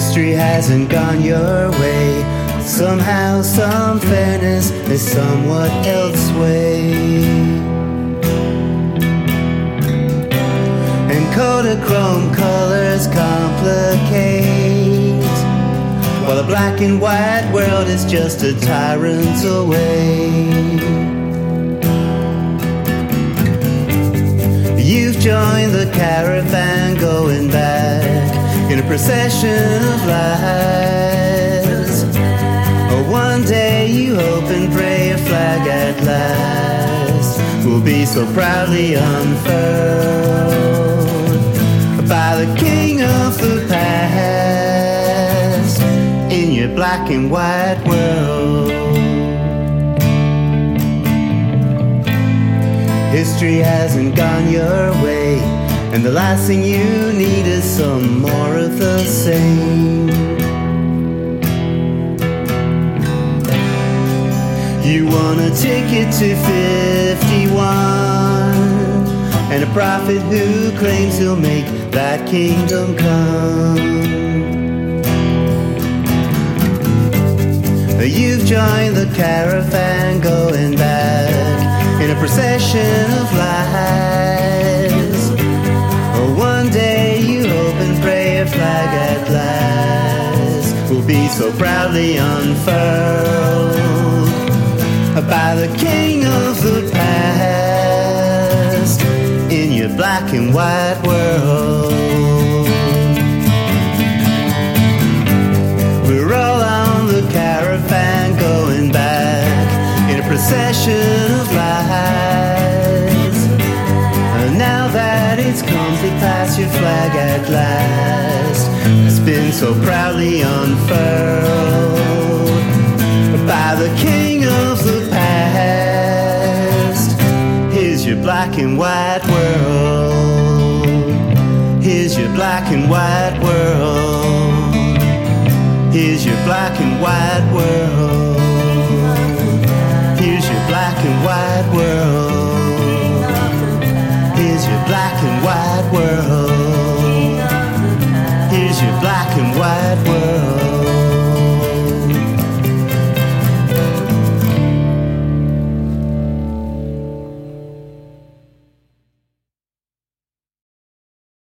History hasn't gone your way. Somehow, some fairness is somewhat elsewhere. And Kodachrome colors complicate, while the black and white world is just a tyrant away. You've joined the caravan going back in a procession of lies. Oh, one day you hope and pray a flag at last will be so proudly unfurled by the king of the past in your black and white world. History hasn't gone your way, and the last thing you need is some more of the same. You want a ticket to 51 and a prophet who claims he'll make that kingdom come. You've joined the caravan going back in a procession of lies. Oh, one day you hope and pray a flag at last will be so proudly unfurled by the king of the past in your black and white world. We're all on the caravan going back in a procession of lies. And now that it's come to pass, your flag at last has been so proudly unfurled by the king of the past. Here's your black and white world. Here's your black and white world. Here's your black and white world. Here's your black and white world. Here's your black and white world. Here's your black and white world.